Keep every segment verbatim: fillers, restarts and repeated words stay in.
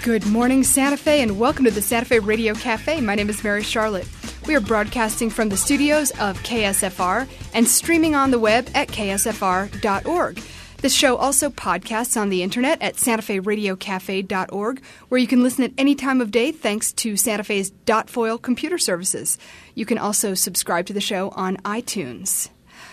Good morning, Santa Fe, and welcome to the Santa Fe Radio Cafe. My name is Mary Charlotte. We are broadcasting from the studios of K S F R and streaming on the web at k s f r dot org. This show also podcasts on the internet at santa fe radio cafe dot org, where you can listen at any time of day thanks to Santa Fe's Dot Foil computer services. You can also subscribe to the show on iTunes.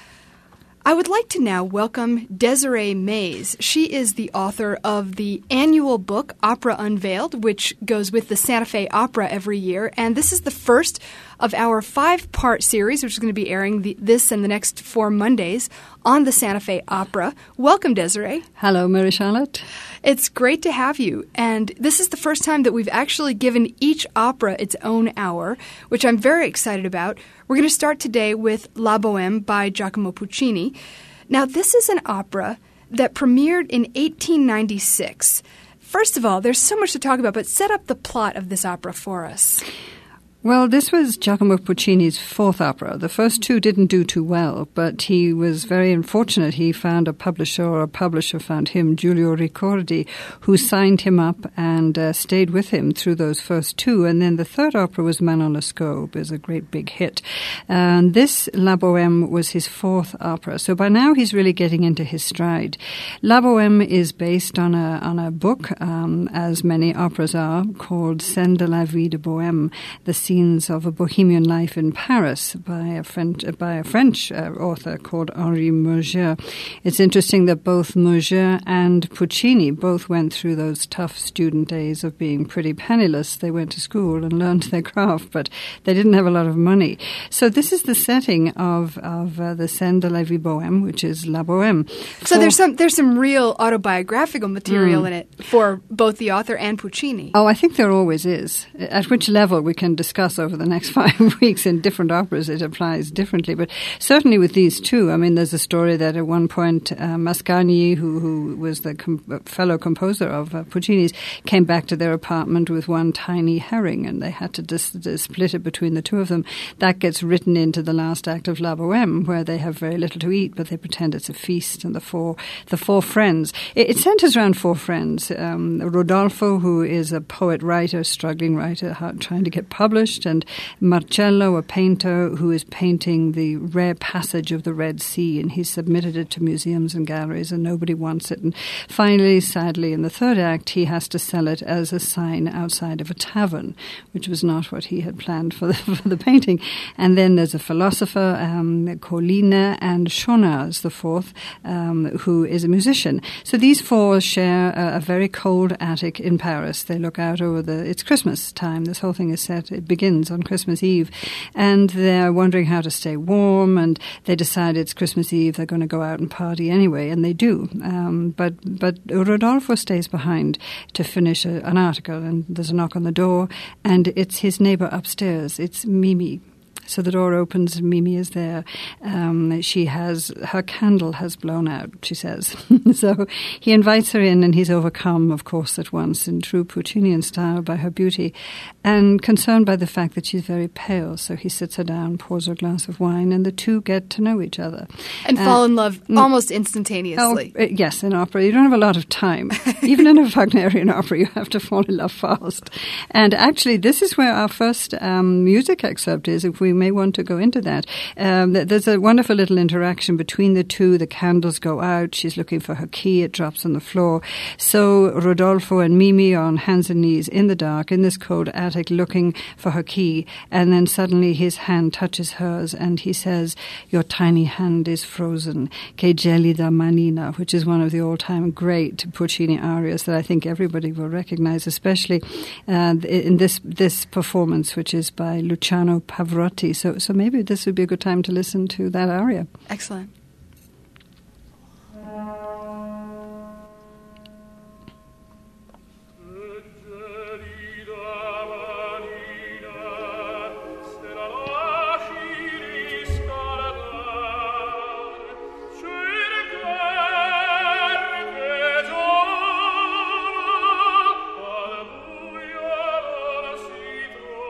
I would like to now welcome Desiree Mays. She is the author of the annual book, Opera Unveiled, which goes with the Santa Fe Opera every year. And this is the first of our five-part series, which is going to be airing the, this and the next four Mondays on the Santa Fe Opera. Welcome, Desiree. Hello, Mary Charlotte. It's great to have you. And this is the first time that we've actually given each opera its own hour, which I'm very excited about. We're going to start today with La Bohème by Giacomo Puccini. Now, this is an opera that premiered in eighteen ninety-six. First of all, there's so much to talk about, but set up the plot of this opera for us. Well, this was Giacomo Puccini's fourth opera. The first two didn't do too well, but he was very unfortunate. He found a publisher, or a publisher found him, Giulio Ricordi, who signed him up and uh, stayed with him through those first two. And then the third opera was Manon Lescaut. It was a great big hit. And this La Bohème was his fourth opera. So by now he's really getting into his stride. La Bohème is based on a on a book, um, as many operas are, called Scènes de la vie de Bohème, the Scenes of a Bohemian Life in Paris, by a French, by a French uh, author called Henri Murger. It's interesting that both Murger and Puccini both went through those tough student days of being pretty penniless. They went to school and learned their craft, but they didn't have a lot of money. So this is the setting of of uh, the Scènes de la vie bohème, which is La Bohème. So for there's some there's some real autobiographical material Mm. in it for both the author and Puccini. Oh, I think there always is. At which level we can discuss over the next five weeks in different operas, it applies differently. But certainly with these two, I mean, there's a story that at one point uh, Mascagni, who, who was the com- fellow composer of uh, Puccini's, came back to their apartment with one tiny herring, and they had to dis- dis- split it between the two of them. That gets written into the last act of La Bohème, where they have very little to eat, but they pretend it's a feast, and the four the four friends. It, it centers around four friends. Um, Rodolfo, who is a poet-writer, struggling writer, hard, trying to get published, and Marcello, a painter who is painting the rare passage of the Red Sea, and he's submitted it to museums and galleries and nobody wants it. And finally, sadly, in the third act, he has to sell it as a sign outside of a tavern, which was not what he had planned for the, for the painting. And then there's a philosopher, um, Colline, and Schaunard, the fourth, um, who is a musician. So these four share a, a very cold attic in Paris. They look out over the, it's Christmas time. This whole thing is set, it begins on Christmas Eve, and they're wondering how to stay warm, and they decide it's Christmas Eve, they're going to go out and party anyway, and they do. Um, but but Rodolfo stays behind to finish a, an article, and there's a knock on the door, and it's his neighbor upstairs. It's Mimi. So the door opens, and Mimi is there. Um, she has, her candle has blown out, she says. So he invites her in, and he's overcome, of course, at once, in true Puccinian style, by her beauty, and concerned by the fact that she's very pale. So he sits her down, pours her a glass of wine, and the two get to know each other. And uh, fall in love almost instantaneously. Oh, yes, in opera. You don't have a lot of time. Even in a Wagnerian opera, you have to fall in love fast. And actually, this is where our first um, music excerpt is, if we may want to go into that. Um, there's a wonderful little interaction between the two. The candles go out. She's looking for her key. It drops on the floor. So Rodolfo and Mimi are on hands and knees in the dark, in this cold attic, looking for her key. And then suddenly his hand touches hers, and he says, "Your tiny hand is frozen. Che gelida manina," which is one of the all-time great Puccini arias that I think everybody will recognize, especially uh, in this this performance, which is by Luciano Pavarotti. So, so maybe this would be a good time to listen to that aria. Excellent.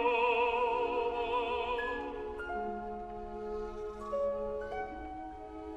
Thank you.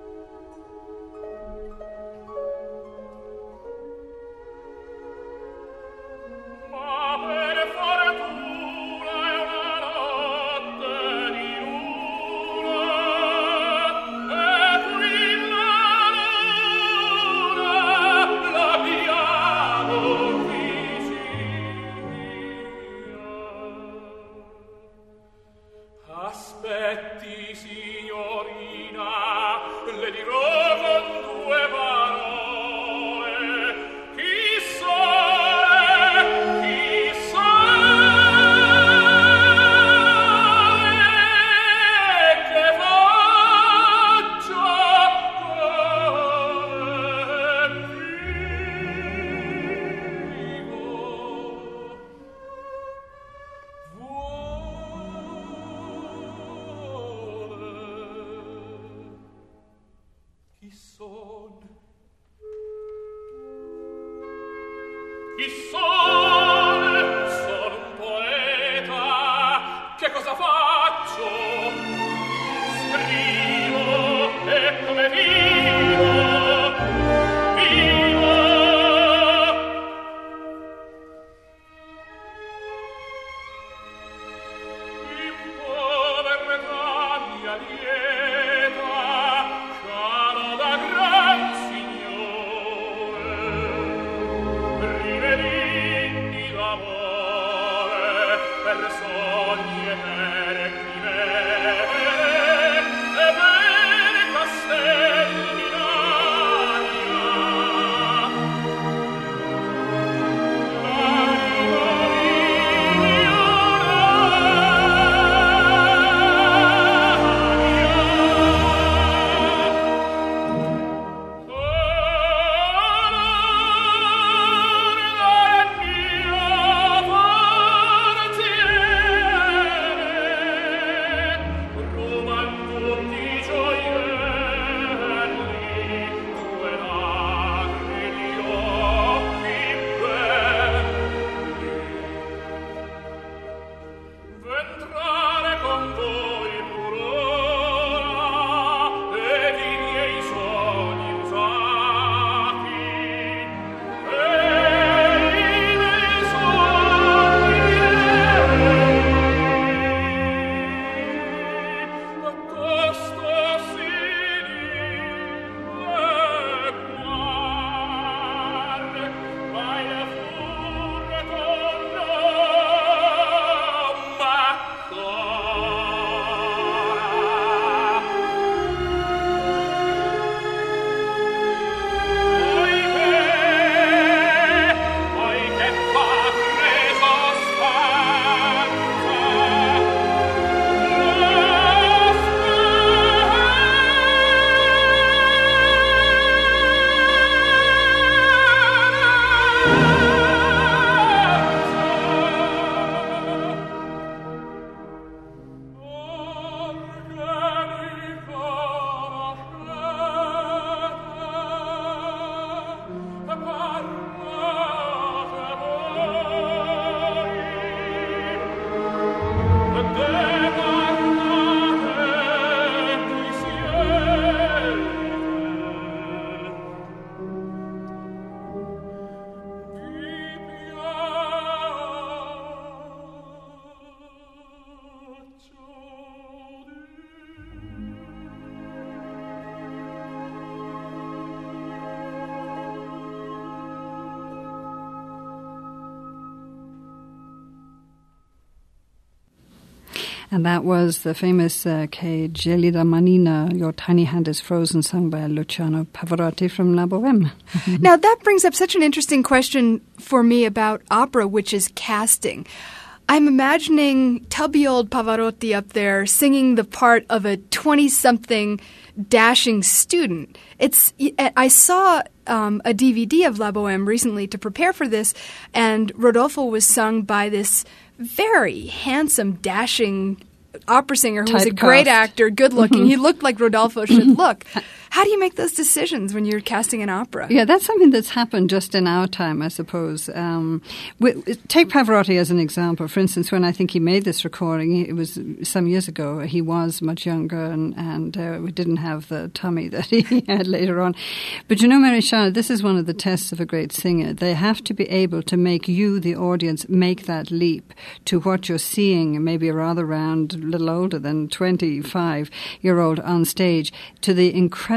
And that was the famous uh, Che gelida manina, Your Tiny Hand is Frozen, sung by Luciano Pavarotti from La Bohème. Now, that brings up such an interesting question for me about opera, which is casting. I'm imagining tubby old Pavarotti up there singing the part of a twenty-something dashing student. It's. I saw um, a D V D of La Bohème recently to prepare for this, and Rodolfo was sung by this very handsome, dashing opera singer who was a great actor, good-looking. Mm-hmm. He looked like Rodolfo should look. How do you make those decisions when you're casting an opera? Yeah, that's something that's happened just in our time, I suppose. Um, we, take Pavarotti as an example. For instance, when I think he made this recording, it was some years ago, he was much younger and, and uh, we didn't have the tummy that he had later on. But you know, Mary Charlotte, this is one of the tests of a great singer. They have to be able to make you, the audience, make that leap to what you're seeing, maybe a rather round, little older than twenty-five-year-old on stage, to the incredible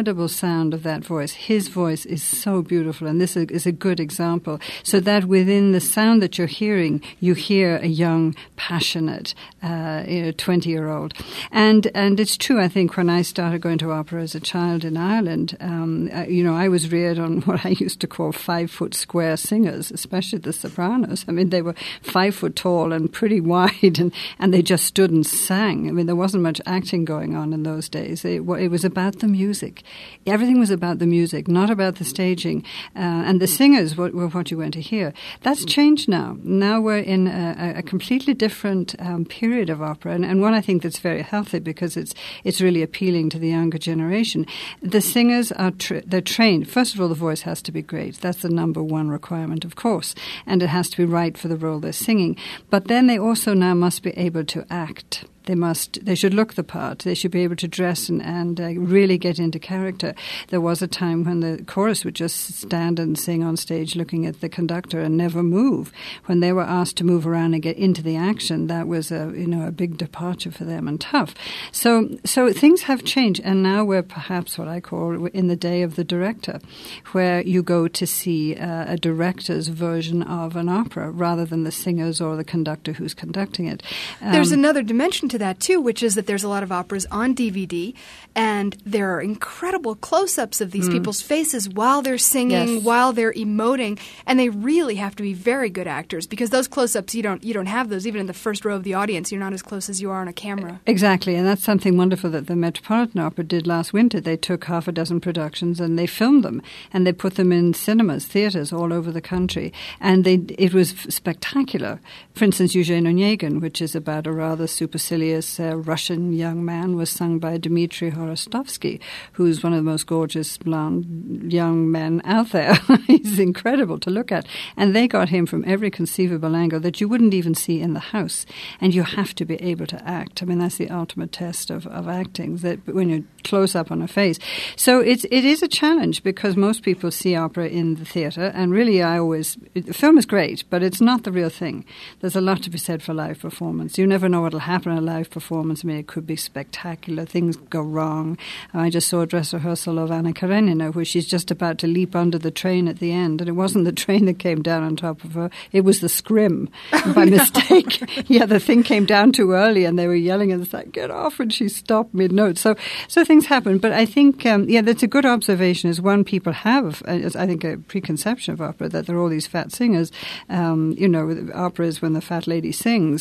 incredible sound of that voice. His voice is so beautiful, and this is a good example. So that within the sound that you're hearing, you hear a young, passionate, uh, you know, twenty-year-old. And and it's true, I think, when I started going to opera as a child in Ireland, um, uh, you know, I was reared on what I used to call five-foot square singers, especially the sopranos. I mean, they were five foot tall and pretty wide, and, and they just stood and sang. I mean, there wasn't much acting going on in those days. It, it was about the music. Everything was about the music, not about the staging. Uh, and the singers were, were what you went to hear. That's changed now. Now we're in a, a completely different um, period of opera, and, and one I think that's very healthy because it's it's really appealing to the younger generation. The singers are tra- they're trained. First of all, the voice has to be great. That's the number one requirement, of course, and it has to be right for the role they're singing. But then they also now must be able to act. They must. They should look the part. They should be able to dress and, and uh, really get into character. There was a time when the chorus would just stand and sing on stage looking at the conductor and never move. When they were asked to move around and get into the action, that was a you know a big departure for them and tough. So so things have changed, and now we're perhaps what I call in the day of the director, where you go to see uh, a director's version of an opera rather than the singers or the conductor who's conducting it. Um, There's another dimension to that too, which is that there's a lot of operas on D V D, and there are incredible close-ups of these mm. people's faces while they're singing, yes. while they're emoting, and they really have to be very good actors because those close-ups you don't you don't have those even in the first row of the audience. You're not as close as you are on a camera. Exactly, and that's something wonderful that the Metropolitan Opera did last winter. They took half a dozen productions and they filmed them, and they put them in cinemas, theaters all over the country, and they it was spectacular. For instance, Eugene Onegin, which is about a rather supercilious Uh, Russian young man, was sung by Dmitry Horostovsky, who's one of the most gorgeous blonde young men out there. He's incredible to look at. And they got him from every conceivable angle that you wouldn't even see in the house. And you have to be able to act. I mean, that's the ultimate test of, of acting, that when you're close up on a face. So it's, it is a challenge because most people see opera in the theatre. And really, I always, the film is great, but it's not the real thing. There's a lot to be said for live performance. You never know what will happen in a live performance. I mean, it could be spectacular. Things go wrong. I just saw a dress rehearsal of Anna Karenina where she's just about to leap under the train at the end, and it wasn't the train that came down on top of her. It was the scrim by mistake. Yeah, the thing came down too early, and they were yelling and it's like, get off, and she stopped mid-note. So, so things happen. But I think, um, yeah, that's a good observation. Is one, people have, uh, I think, a preconception of opera that there are all these fat singers. Um, you know, opera is when the fat lady sings.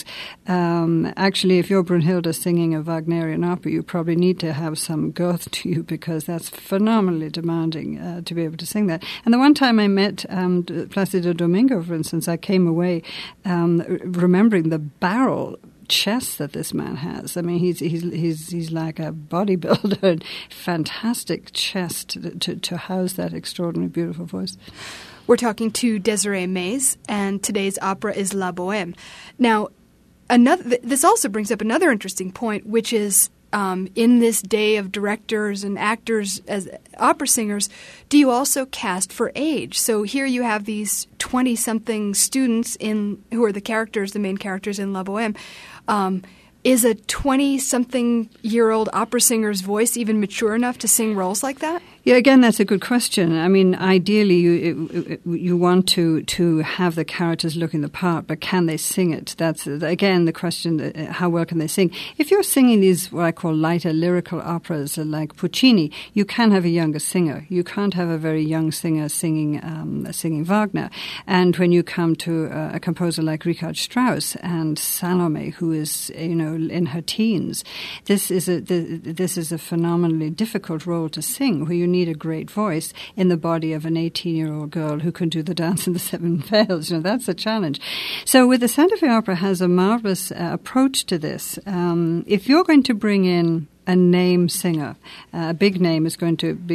Um, actually, if you're Brunhilde singing a Wagnerian opera, you probably need to have some girth to you because that's phenomenally demanding uh, to be able to sing that. And the one time I met um, Placido Domingo, for instance, I came away um, remembering the barrel chest that this man has. I mean, he's he's he's he's like a bodybuilder. Fantastic chest to, to, to house that extraordinarily beautiful voice. We're talking to Desiree Mays, and today's opera is La Bohème. Now, Another, this also brings up another interesting point, which is um, in this day of directors and actors as opera singers, do you also cast for age? So here you have these twenty-something students in who are the characters, the main characters in La Bohème. Um, is a twenty-something-year-old opera singer's voice even mature enough to sing roles like that? Yeah, again, that's a good question. I mean, ideally, you you want to to have the characters looking the part, but can they sing it? That's, again, the question, how well can they sing? If you're singing these, what I call lighter lyrical operas like Puccini, you can have a younger singer. You can't have a very young singer singing um, singing Wagner. And when you come to a, a composer like Richard Strauss and Salome, who is, you know, in her teens, this is a this is a phenomenally difficult role to sing, where you need a great voice in the body of an eighteen-year-old girl who can do the dance in the seven veils. You know, that's a challenge. So with the Santa Fe Opera has a marvelous uh, approach to this. Um, if you're going to bring in a name singer, uh, a big name is going to be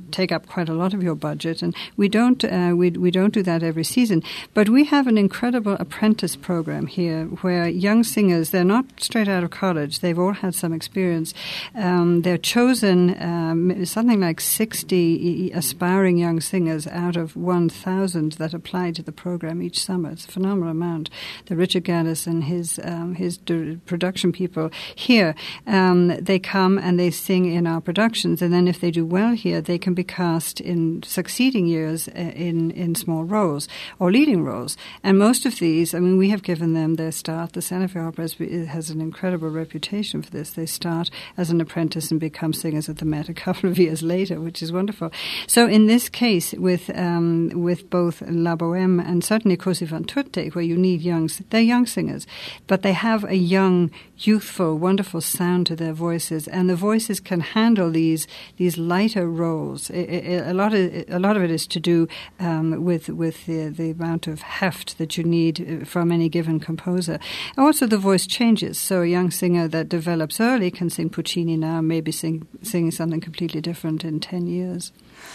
take up quite a lot of your budget. And we don't uh, we we don't do that every season. But we have an incredible apprentice program here, where young singers, they're not straight out of college. They've all had some experience. Um, they're chosen um, something like sixty aspiring young singers out of one thousand that apply to the program each summer. It's a phenomenal amount. The Richard Gaddis and his um, his d- production people here, um, they come and they sing in our productions, and then if they do well here, they can be cast in succeeding years uh, in, in small roles or leading roles. And most of these, I mean, we have given them their start. The Santa Fe Opera has an incredible reputation for this. They start as an apprentice and become singers at the Met a couple of years later, which is wonderful. So in this case, with um, with both La Bohème and certainly Così fan tutte, where you need young, they're young singers, but they have a young, youthful, wonderful sound to their voices, and the voices can handle these these lighter roles. It, it, a lot of a lot of it is to do um, with with the, the amount of heft that you need from any given composer. Also, the voice changes. So a young singer that develops early can sing Puccini now, maybe sing singing something completely different in ten years.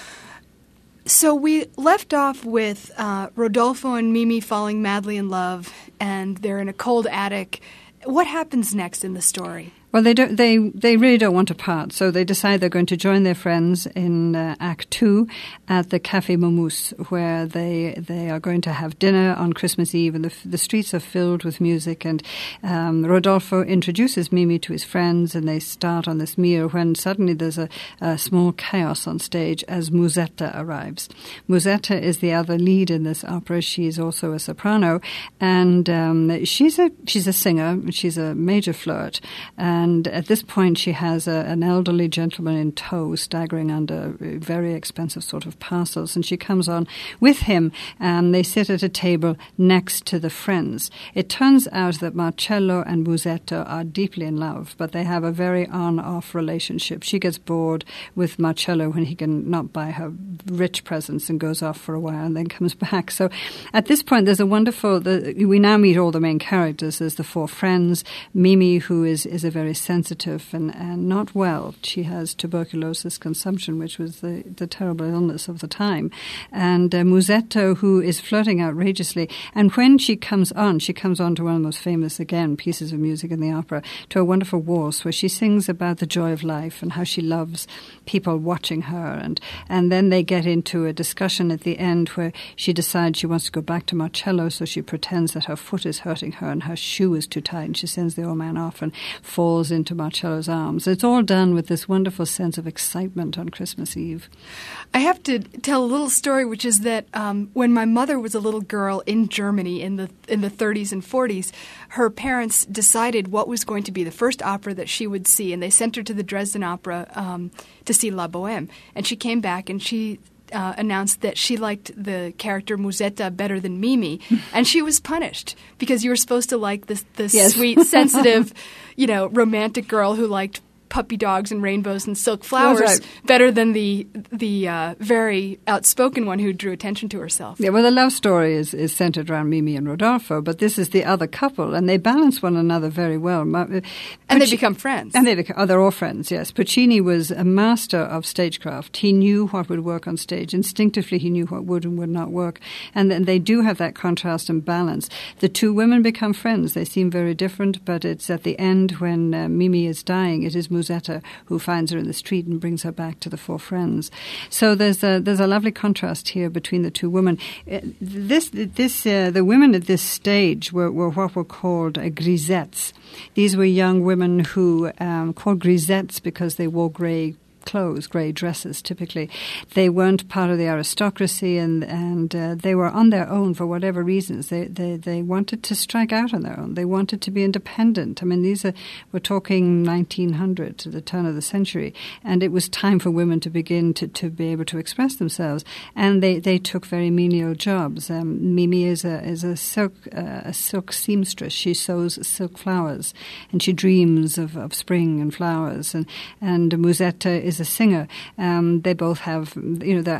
So we left off with uh, Rodolfo and Mimi falling madly in love, and they're in a cold attic. What happens next in the story? Well, they don't. They they really don't want to part, so they decide they're going to join their friends in uh, Act Two at the Café Momus, where they they are going to have dinner on Christmas Eve, and the the streets are filled with music. And um, Rodolfo introduces Mimi to his friends, and they start on this meal. When suddenly there's a, a small chaos on stage as Musetta arrives. Musetta is the other lead in this opera. She's also a soprano, and um, she's a she's a singer. She's a major flirt. And And at this point, she has a, an elderly gentleman in tow, staggering under very expensive sort of parcels. And she comes on with him, and they sit at a table next to the friends. It turns out that Marcello and Musetta are deeply in love, but they have a very on-off relationship. She gets bored with Marcello when he can not buy her rich presents and goes off for a while and then comes back. So at this point, there's a wonderful... The, we now meet all the main characters. There's the four friends. Mimi, who is, is a very sensitive and, and not well. She has tuberculosis consumption, which was the, the terrible illness of the time. And uh, Musetta, who is flirting outrageously. And when she comes on, she comes on to one of the most famous, again, pieces of music in the opera, to a wonderful waltz where she sings about the joy of life and how she loves people watching her. And, and then they get into a discussion at the end where she decides she wants to go back to Marcello, so she pretends that her foot is hurting her and her shoe is too tight, and she sends the old man off and falls into Marcello's arms. It's all done with this wonderful sense of excitement on Christmas Eve. I have to tell a little story, which is that um, when my mother was a little girl in Germany in the in the thirties and forties, her parents decided what was going to be the first opera that she would see, and they sent her to the Dresden Opera um, to see La Bohème. And she came back and she Uh, announced that she liked the character Musetta better than Mimi, and she was punished because you were supposed to like this, this yes. sweet, sensitive, you know, romantic girl who liked puppy dogs and rainbows and silk flowers right. better than the the uh, very outspoken one who drew attention to herself. Yeah, well, the love story is, is centered around Mimi and Rodolfo, but this is the other couple, and they balance one another very well. And Pucc- they become friends. And they become, oh, they're all friends, yes. Puccini was a master of stagecraft. He knew what would work on stage. Instinctively, he knew what would and would not work. And then they do have that contrast and balance. The two women become friends. They seem very different, but it's at the end when uh, Mimi is dying, it is Musetta who finds her in the street and brings her back to the four friends. So there's a there's a lovely contrast here between the two women. Uh, this this uh, the women at this stage were, were what were called uh, grisettes. These were young women who um, called grisettes because they wore grey clothes, grey dresses typically. They weren't part of the aristocracy, and and uh, they were on their own for whatever reasons. They, they they wanted to strike out on their own. They wanted to be independent. I mean, these are, we're talking nineteen hundred, to the turn of the century, and it was time for women to begin to, to be able to express themselves. And they, they took very menial jobs. Um, Mimi is a is a silk uh, a silk seamstress. She sews silk flowers, and she dreams of, of spring and flowers. And and Musetta is is a singer. Um, they both have, you know, they're out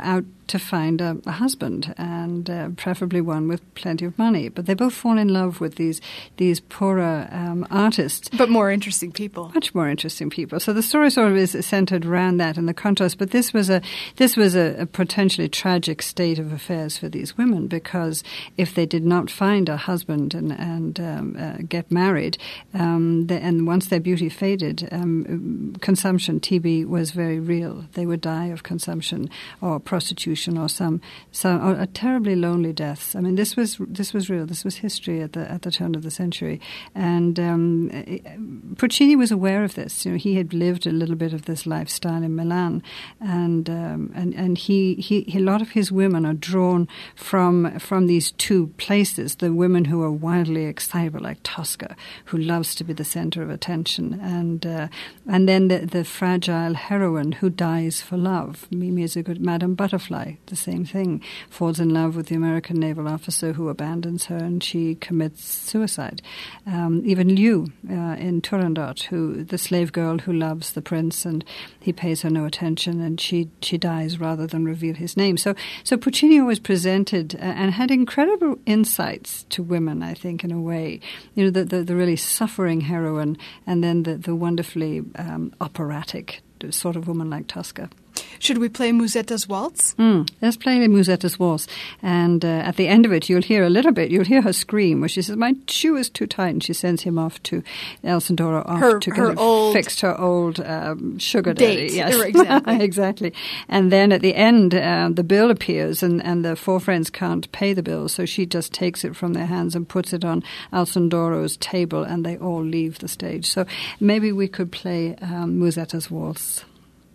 to find a, a husband, and uh, preferably one with plenty of money. But they both fall in love with these these poorer um, artists. But more interesting people. Much more interesting people. So the story sort of is centered around that and the contrast. But this was a this was a, a potentially tragic state of affairs for these women, because if they did not find a husband and, and um, uh, get married, um, the, and once their beauty faded, um, consumption, T B, was very real. They would die of consumption or prostitution or some, some or, or terribly lonely deaths. I mean, this was this was real. This was history at the at the turn of the century. And um, Puccini was aware of this. You know, he had lived a little bit of this lifestyle in Milan, and um, and and he, he a lot of his women are drawn from from these two places. The women who are wildly excitable, like Tosca, who loves to be the center of attention, and uh, and then the, the fragile heroine who dies for love. Mimi is a good Madame Butterfly. The same thing, falls in love with the American naval officer who abandons her, and she commits suicide. Um, even Liu uh, in Turandot, who the slave girl who loves the prince, and he pays her no attention, and she she dies rather than reveal his name. So so Puccini always presented uh, and had incredible insights to women, I think, in a way. You know, the the, the really suffering heroine, and then the the wonderfully um, operatic sort of woman like Tosca. Should we play Musetta's Waltz? Mm, let's play Musetta's Waltz. And uh, at the end of it, you'll hear a little bit, you'll hear her scream, where she says, my shoe is too tight, and she sends him off to, Alessandro off her, to her kind of old fix her old um, sugar date. daddy. Yes. Exactly. Exactly. And then at the end, uh, the bill appears, and, and the four friends can't pay the bill, so she just takes it from their hands and puts it on Alessandro's table, and they all leave the stage. So maybe we could play um, Musetta's Waltz.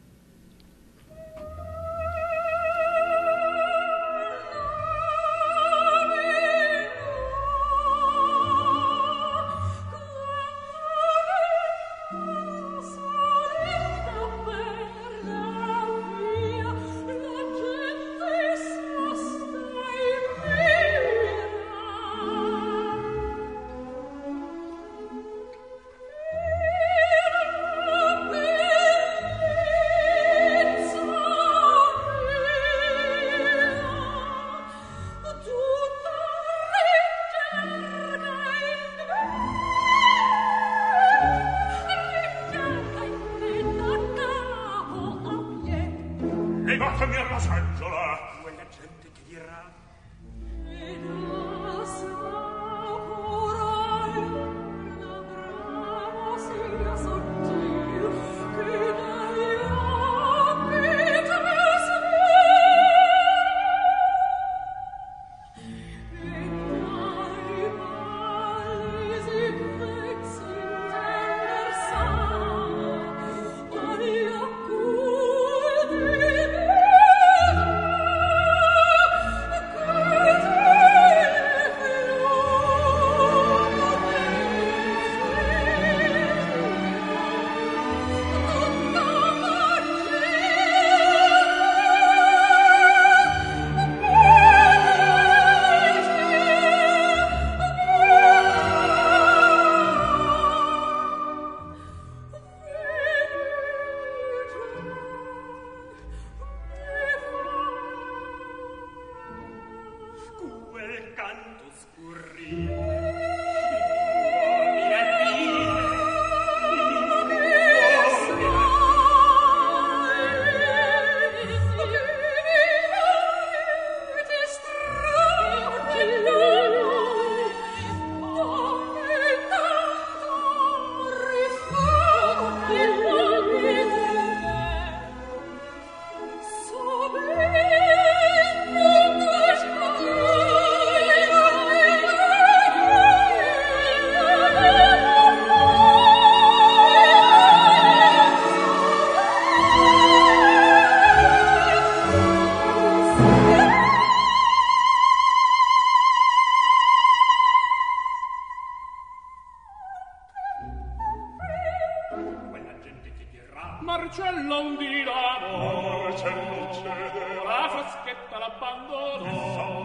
Marcello un di l'amo, Marcello cede, la fraschetta l'abbandono,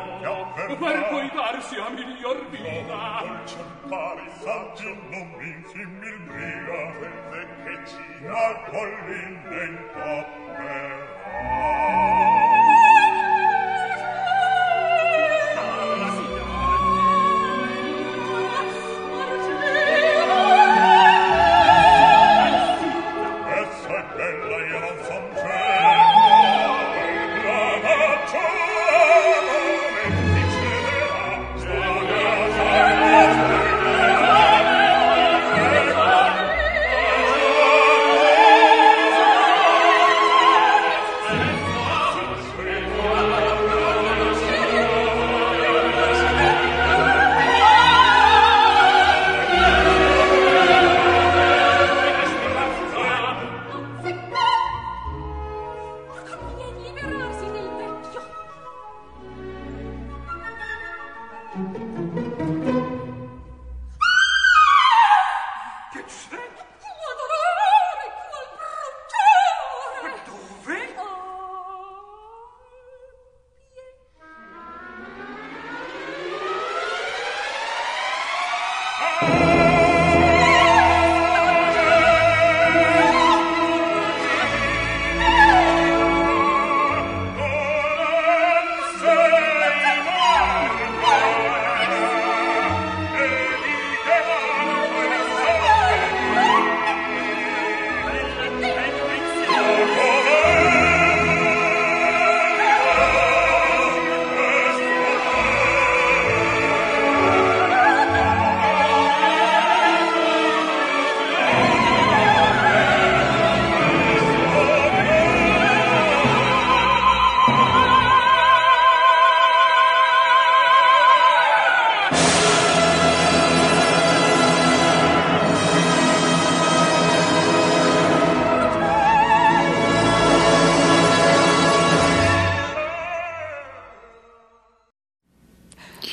per poi darsi a miglior vita. Vuol cercare il saggio, non mi infimmi il briga, quel che ci dà coll'indento però.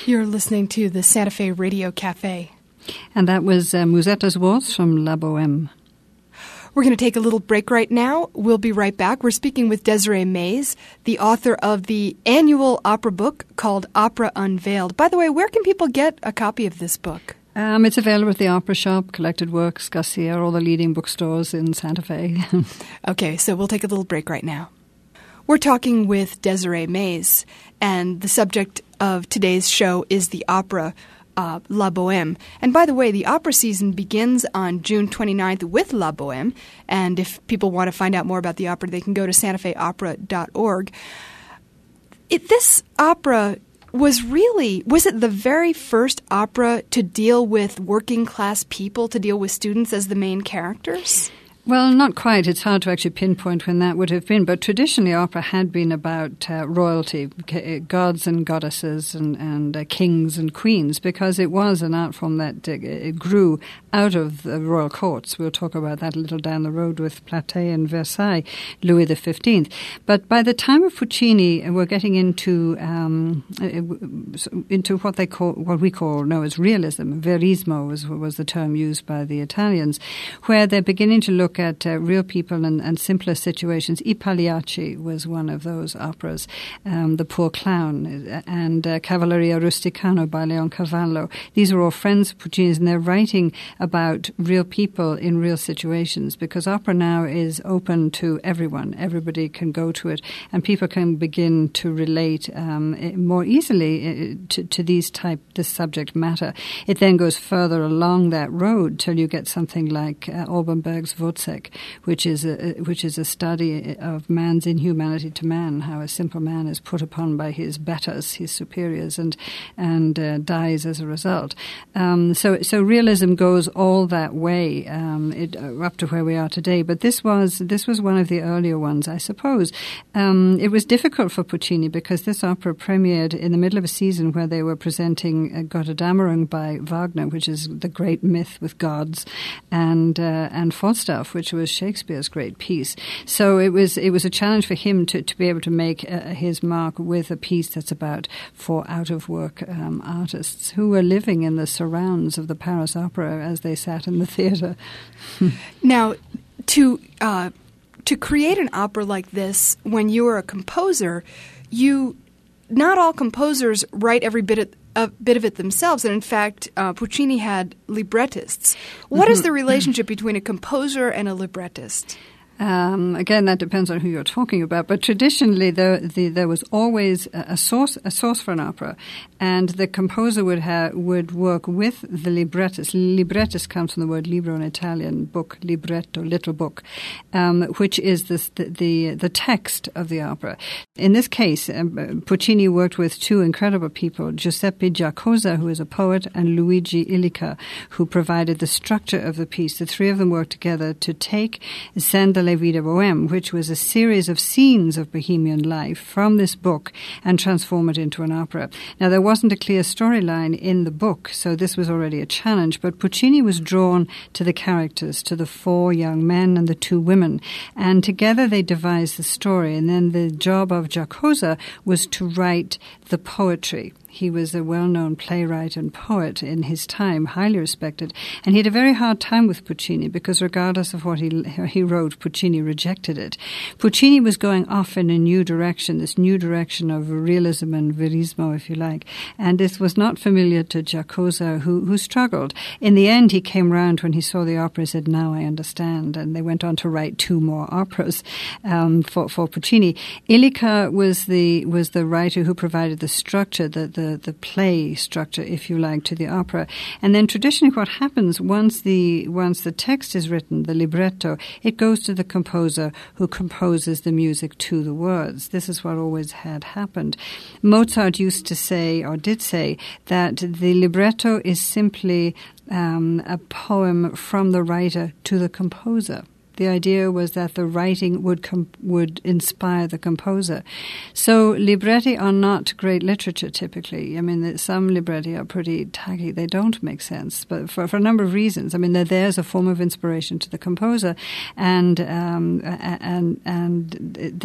You're listening to the Santa Fe Radio Cafe. And that was uh, Musetta's Waltz from La Bohème. We're going to take a little break right now. We'll be right back. We're speaking with Desiree Mays, the author of the annual opera book called Opera Unveiled. By the way, where can people get a copy of this book? Um, it's available at the Opera Shop, Collected Works, Garcia, all the leading bookstores in Santa Fe. Okay, so we'll take a little break right now. We're talking with Desiree Mays, and the subject of today's show is the opera uh, La Bohème. And by the way, the opera season begins on June twenty-ninth with La Bohème, and if people want to find out more about the opera, they can go to santa fe opera dot org. It, this opera was really, was it the very first opera to deal with working class people, to deal with students as the main characters? Well, not quite. It's hard to actually pinpoint when that would have been. But traditionally, opera had been about uh, royalty, gods and goddesses and, and uh, kings and queens, because it was an art form that uh, it grew out of the royal courts. We'll talk about that a little down the road with Platée and Versailles, Louis the fifteenth. But by the time of Puccini, we're getting into um, into what they call, what we call now as realism. Verismo was, was the term used by the Italians, where they're beginning to look at uh, real people and, and simpler situations. I Pagliacci was one of those operas, um, The Poor Clown, and uh, Cavalleria Rusticano by Leoncavallo. These are all friends of Puccini's, and they're writing about real people in real situations, because opera now is open to everyone. Everybody can go to it, and people can begin to relate um, more easily to, to these type, this subject matter. It then goes further along that road till you get something like uh, Oldenburg's Wozzeck, which is a which is a study of man's inhumanity to man, how a simple man is put upon by his betters, his superiors, and and uh, dies as a result. Um, so so realism goes all that way um, it, uh, up to where we are today. But this was this was one of the earlier ones, I suppose. Um, it was difficult for Puccini because this opera premiered in the middle of a season where they were presenting uh, Götterdämmerung by Wagner, which is the great myth with gods, and uh, and Falstaff, which was Shakespeare's great piece. So it was it was a challenge for him to, to be able to make uh, his mark with a piece that's about four out-of-work um, artists who were living in the surrounds of the Paris Opera as they sat in the theatre. Now, to uh, to create an opera like this, when you are a composer, you not all composers write every bit of a bit of it themselves, and in fact, uh, Puccini had librettists. What mm-hmm. is the relationship between a composer and a librettist? Um, again, that depends on who you're talking about. But traditionally, the, the, there was always a source, a source for an opera, and the composer would ha- would work with the librettist. Librettist comes from the word libro in Italian, book, libretto, little book, um, which is this, the, the the text of the opera. In this case, um, Puccini worked with two incredible people, Giuseppe Giacosa, who is a poet, and Luigi Illica, who provided the structure of the piece. The three of them worked together to take Scènes de la Vie de Bohème, which was a series of scenes of Bohemian life from this book, and transform it into an opera. Now, there wasn't a clear storyline in the book, so this was already a challenge, but Puccini was drawn to the characters, to the four young men and the two women, and together they devised the story, and then the job of Giacosa was to write the poetry. He was a well-known playwright and poet in his time, highly respected, and he had a very hard time with Puccini because regardless of what he he wrote, Puccini rejected it. Puccini was going off in a new direction, this new direction of realism and verismo, if you like, and this was not familiar to Giacosa, who, who struggled. In the end, he came round when he saw the opera and said, "Now I understand," and they went on to write two more operas um, for, for Puccini. Illica was the was the writer who provided the structure, the, the The, the play structure, if you like, to the opera. And then traditionally what happens once the once the text is written, the libretto, it goes to the composer who composes the music to the words. This is what always had happened. Mozart used to say, or did say, that the libretto is simply um, a poem from the writer to the composer. The idea was that the writing would com- would inspire the composer. So libretti are not great literature typically. I mean, some libretti are pretty tacky. They don't make sense, but for, for a number of reasons. I mean, they're there as a form of inspiration to the composer, and um, and and this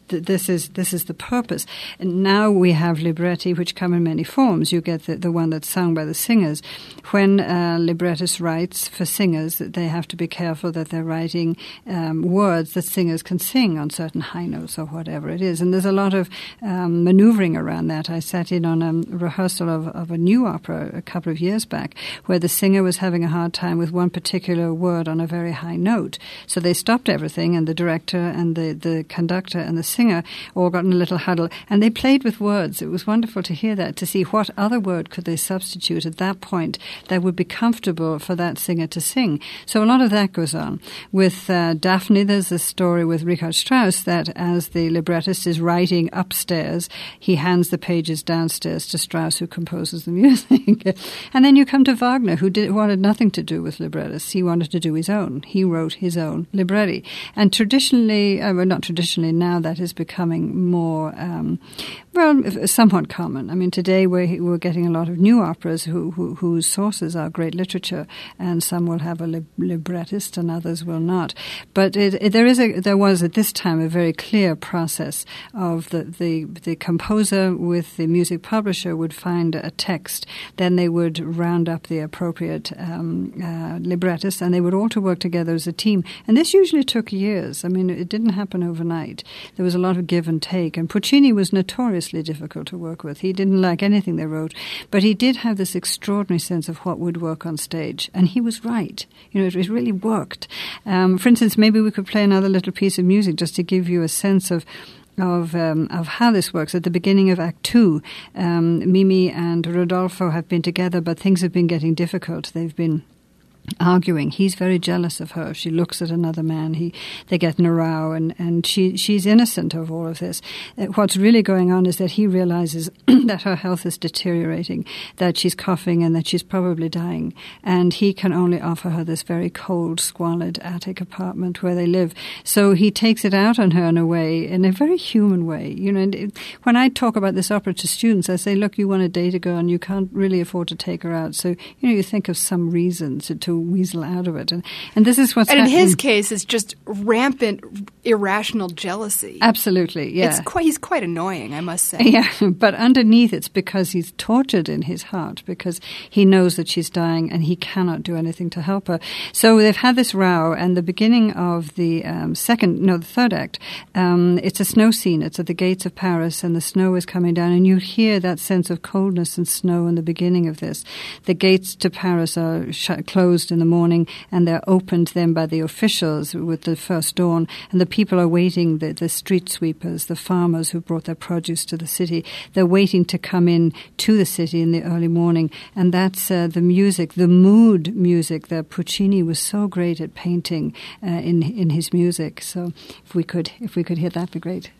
th- this is this is the purpose. And now we have libretti, which come in many forms. You get the, the one that's sung by the singers. When a librettist writes for singers, they have to be careful that they're writing um, words that singers can sing on certain high notes or whatever it is. And there's a lot of um, maneuvering around that. I sat in on a rehearsal of, of a new opera a couple of years back where the singer was having a hard time with one particular word on a very high note. So they stopped everything, and the director and the, the conductor and the singer all got in a little huddle, and they played with words. It was wonderful to hear that, to see what other word could they substitute at that point that would be comfortable for that singer to sing. So a lot of that goes on. With uh, Daphne, there's a story with Richard Strauss that as the librettist is writing upstairs, he hands the pages downstairs to Strauss, who composes the music. And then you come to Wagner, who did, wanted nothing to do with librettists. He wanted to do his own. He wrote his own libretti. And traditionally, uh, well, not traditionally, now that is becoming more, um, well, somewhat common. I mean, today we're, we're getting a lot of new operas who, who, whose sources are great literature, and some will have a lib- librettist and others will not. But it, it, there is a, there was at this time a very clear process of the, the, the composer with the music publisher would find a text, then they would round up the appropriate um, uh, librettist, and they would all to work together as a team. And this usually took years. I mean, it didn't happen overnight. There was a lot of give and take, and Puccini was notoriously difficult to work with. He didn't like anything they wrote, but he did have this extraordinary sense of what would work on stage, and he was right. You know, it, it really worked. Um, for instance, maybe we could play another little piece of music just to give you a sense of of um, of how this works. At the beginning of Act Two, um, Mimi and Rodolfo have been together, but things have been getting difficult. They've been arguing. He's very jealous of her. She looks at another man. He, they get in a row, and, and she, she's innocent of all of this. Uh, what's really going on is that he realizes that her health is deteriorating, that she's coughing, and that she's probably dying. And he can only offer her this very cold, squalid attic apartment where they live. So he takes it out on her in a way, in a very human way. You know, and it, when I talk about this opera to students, I say, look, you want to date a girl and you can't really afford to take her out. So, you know, you think of some reason to, to weasel out of it. And, and this is what's And happening. in his case, it's just rampant, irrational jealousy. Absolutely, yeah. It's quite, he's quite annoying, I must say. Yeah, but underneath it's because he's tortured in his heart, because he knows that she's dying and he cannot do anything to help her. So they've had this row, and the beginning of the um, second, no, the third act, um, it's a snow scene. It's at the gates of Paris, and the snow is coming down, and you hear that sense of coldness and snow in the beginning of this. The gates to Paris are sh- closed in the morning, and they're opened then by the officials with the first dawn, and the people are waiting, the, the street sweepers, the farmers who brought their produce to the city, they're waiting to come in to the city in the early morning, and that's uh, the music, the mood music that Puccini was so great at painting uh, in in his music. So if we could if we could hear that, be great.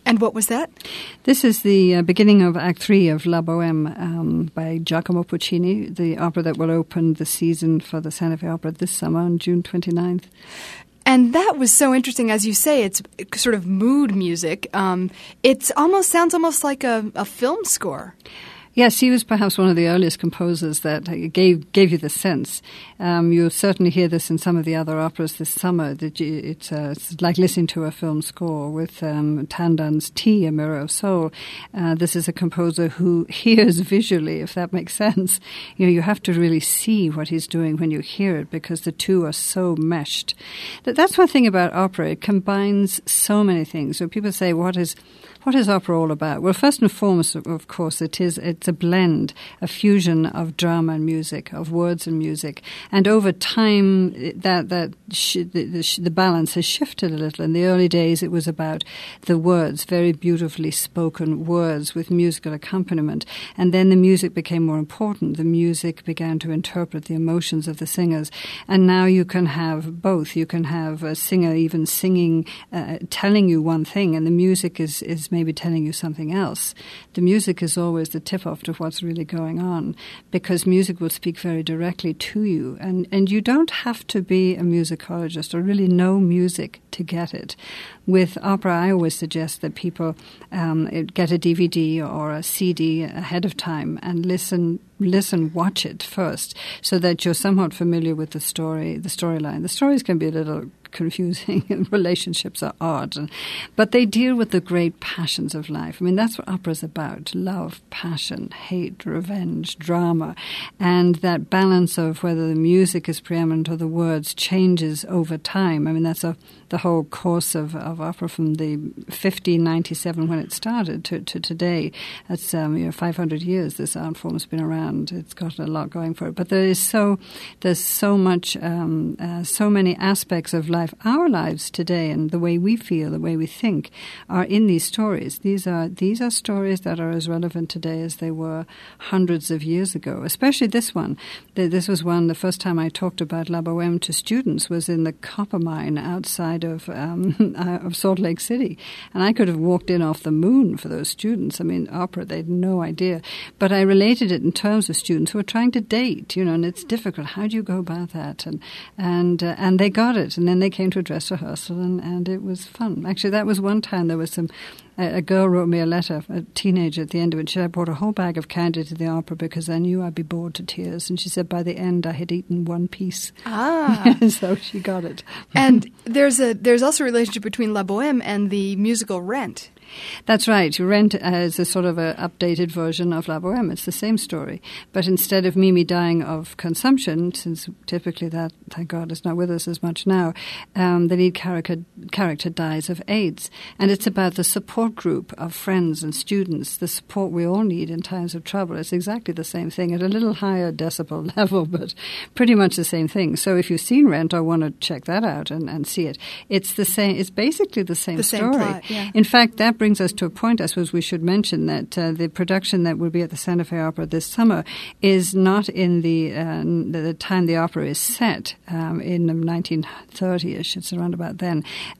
And what was that? This is the uh, beginning of Act Three of La Bohème um, by Giacomo Puccini, the opera that will open the season for the Santa Fe Opera this summer on June twenty-ninth. And that was so interesting. As you say, it's sort of mood music. Um, it almost sounds almost like a, a film score. Yes, he was perhaps one of the earliest composers that gave gave you the sense. Um, you'll certainly hear this in some of the other operas this summer. That you, it's, uh, it's like listening to a film score with um, Tandan's Tea, A Mirror of Soul. Uh, this is a composer who hears visually, if that makes sense. You know, you have to really see what he's doing when you hear it because the two are so meshed. That's one thing about opera. It combines so many things. So people say, what is... What is opera all about? Well, first and foremost, of course, it is it's a blend, a fusion of drama and music, of words and music. And over time, that that sh- the, the, the balance has shifted a little. In the early days, it was about the words, very beautifully spoken words with musical accompaniment. And then the music became more important. The music began to interpret the emotions of the singers. And now you can have both. You can have a singer even singing, uh, telling you one thing, and the music is, is maybe telling you something else. The music is always the tip-off to what's really going on because music will speak very directly to you. And, and you don't have to be a musicologist or really know music to get it. With opera, I always suggest that people um, get a D V D or a C D ahead of time and listen listen, watch it first so that you're somewhat familiar with the story, the storyline. The stories can be a little confusing and relationships are odd, but they deal with the great passions of life. I mean, that's what opera's about: love, passion, hate, revenge, drama, and that balance of whether the music is preeminent or the words changes over time. I mean, that's a the whole course of, of opera from the fifteen ninety-seven when it started to, to today. That's um, you know five hundred years this art form has been around. It's got a lot going for it. But there is so there's so much um, uh, so many aspects of life, our lives today, and the way we feel, the way we think, are in these stories. These are these are stories that are as relevant today as they were hundreds of years ago. Especially this one. This was one. The first time I talked about La Bohème to students was in the copper mine outside of um, of Salt Lake City, and I could have walked in off the moon for those students. I mean, opera, they had no idea, but I related it in terms of students who are trying to date, you know, and it's difficult. How do you go about that? And and uh, and they got it, and then they came to a dress rehearsal, and, and it was fun. Actually, that was one time there was some. A girl wrote me a letter, a teenager at the end of it. She said, I brought a whole bag of candy to the opera because I knew I'd be bored to tears. And she said, by the end, I had eaten one piece. Ah. So she got it. And there's a there's also a relationship between La Bohème and the musical Rent. That's right. Rent is a sort of an updated version of La Bohème. It's the same story. But instead of Mimi dying of consumption, since typically that, thank God, is not with us as much now, um, the lead character, character dies of AIDS. And it's about the support group of friends and students, the support we all need in times of trouble. It's exactly the same thing at a little higher decibel level, but pretty much the same thing. So if you've seen Rent or want to check that out and, and see it, it's the same. It's basically the same the story. Same plot, yeah. In fact, that brings us to a point, I suppose we should mention that uh, the production that will be at the Santa Fe Opera this summer is not in the uh, the time the opera is set, um, in nineteen thirty-ish, it's around about then,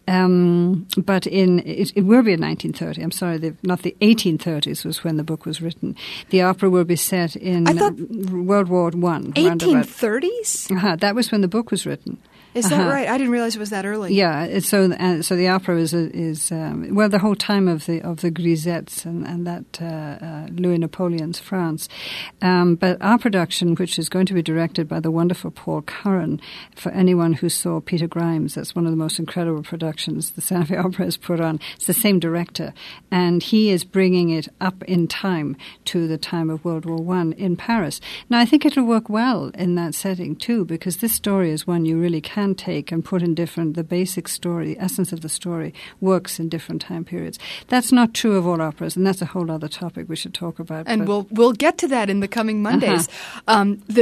um, but in it, it will be in nineteen thirty, I'm sorry, the, not the eighteen thirties was when the book was written. The opera will be set in I thought uh, World War One. eighteen thirties? Uh-huh, that was when the book was written. Is that uh-huh. right? I didn't realize it was that early. Yeah, so uh, so the opera is is um, well the whole time of the of the grisettes and and that uh, uh, Louis Napoleon's France, um, but our production, which is going to be directed by the wonderful Paul Curran, for anyone who saw Peter Grimes, that's one of the most incredible productions the Santa Fe Opera has put on. It's the same director, and he is bringing it up in time to the time of World War One in Paris. Now, I think it'll work well in that setting too, because this story is one you really can take and put in different, the basic story, the essence of the story works in different time periods. That's not true of all operas, and that's a whole other topic we should talk about. And we'll we'll get to that in the coming Mondays. Uh-huh. Um, the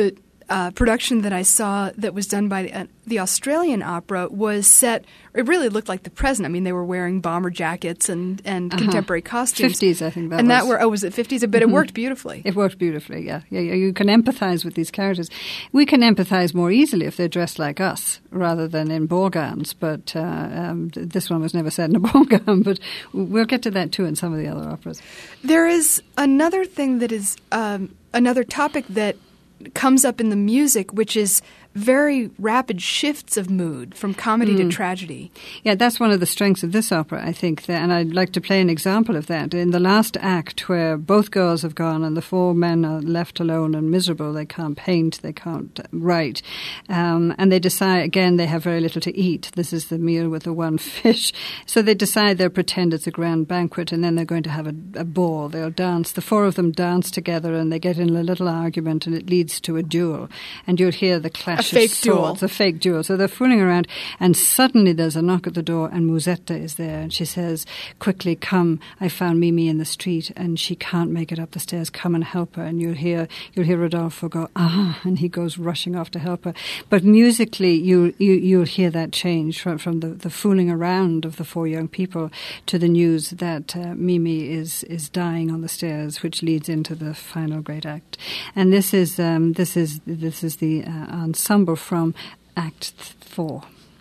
uh, production that I saw that was done by the, uh, the Australian Opera was set, it really looked like the present. I mean, they were wearing bomber jackets and, and uh-huh. contemporary costumes. fifties, I think that and was. And that were, oh, was it fifties? But it worked beautifully. It worked beautifully, yeah. yeah. You can empathize with these characters. We can empathize more easily if they're dressed like us rather than in ball gowns. But uh, um, this one was never set in a ball gown, but we'll get to that too in some of the other operas. There is another thing that is um, another topic that comes up in the music, which is very rapid shifts of mood from comedy mm. to tragedy. Yeah, that's one of the strengths of this opera, I think, that, and I'd like to play an example of that. In the last act, where both girls have gone and the four men are left alone and miserable, they can't paint, they can't write, um, and they decide, again, they have very little to eat. This is the meal with the one fish. So they decide they'll pretend it's a grand banquet, and then they're going to have a, a ball. They'll dance. The four of them dance together, and they get in a little argument, and it leads to a duel. And you'll hear the clash. A fake duel. It's a fake duel. So they're fooling around, and suddenly there's a knock at the door, and Musetta is there, and she says, "Quickly, come! I found Mimi in the street, and she can't make it up the stairs. Come and help her." And you'll hear you'll hear Rodolfo go, "Ah!" and he goes rushing off to help her. But musically, you you you'll hear that change from from the, the fooling around of the four young people to the news that uh, Mimi is is dying on the stairs, which leads into the final great act. And this is um, this is this is the uh, ensemble from Act Four.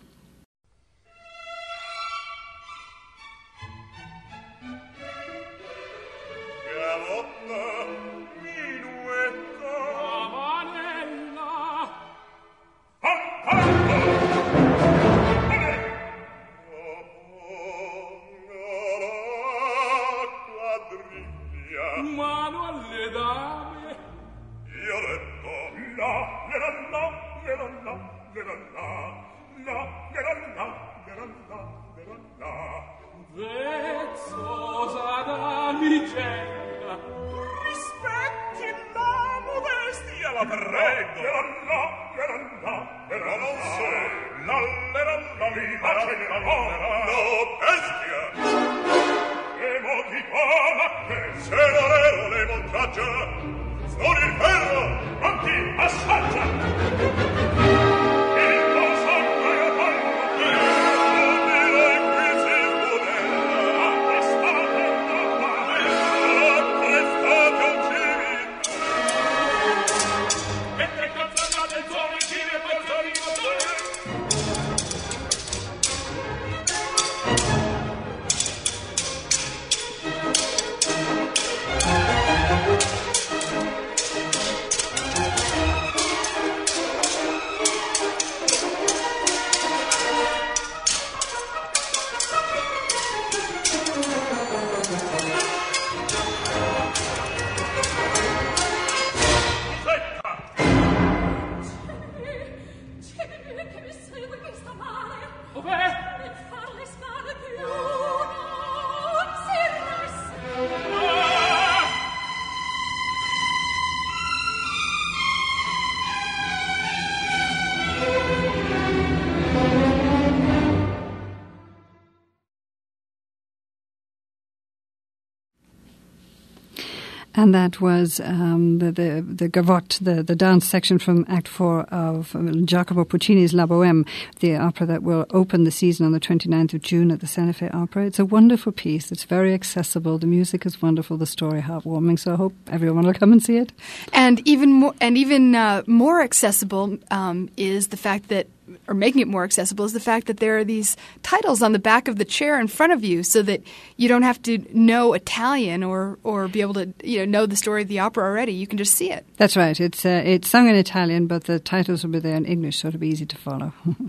And that was um, the, the the gavotte, the, the dance section from Act Four of Jacopo Puccini's La Bohème, the opera that will open the season on the twenty-ninth of June at the Santa Fe Opera. It's a wonderful piece. It's very accessible. The music is wonderful. The story heartwarming. So I hope everyone will come and see it. And even more, and even uh, more accessible um, is the fact that, or making it more accessible, is the fact that there are these titles on the back of the chair in front of you, so that you don't have to know Italian or or be able to you know know the story of the opera already. You can just see it. That's right. It's uh, it's sung in Italian, but the titles will be there in English, so it'll be easy to follow.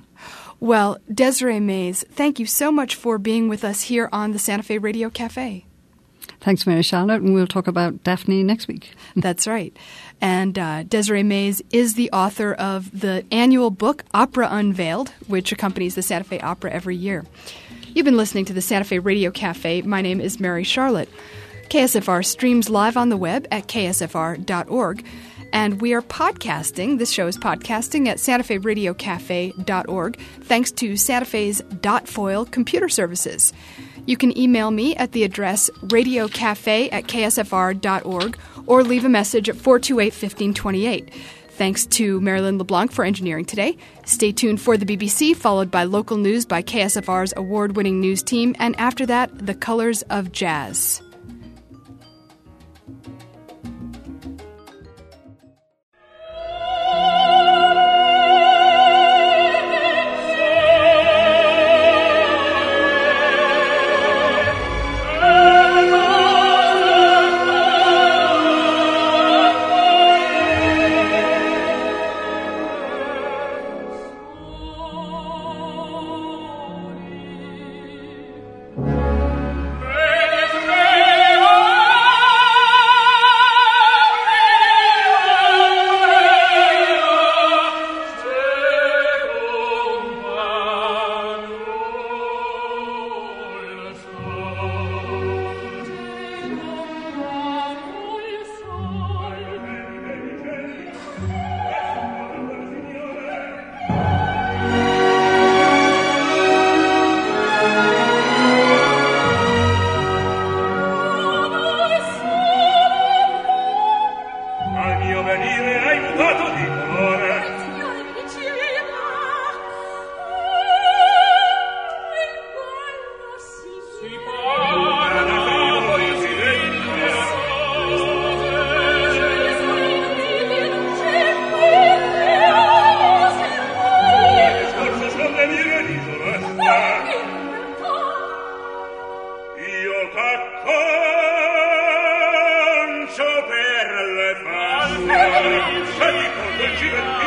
Well, Desiree Mays, thank you so much for being with us here on the Santa Fe Radio Cafe. Thanks, Mary Charlotte, and we'll talk about Daphne next week. That's right. And uh, Desiree Mays is the author of the annual book, Opera Unveiled, which accompanies the Santa Fe Opera every year. You've been listening to the Santa Fe Radio Cafe. My name is Mary Charlotte. K S F R streams live on the web at k s f r dot org. And we are podcasting. This show is podcasting at santa fe radio cafe dot org, thanks to Santa Fe's Dot Foil computer services. You can email me at the address radiocafe at k s f r dot org or leave a message at four two eight, one five two eight. Thanks to Marilyn LeBlanc for engineering today. Stay tuned for the B B C, followed by local news by K S F R's award-winning news team, and after that, The Colors of Jazz. Io t'acconcio per le facce, se ti conto il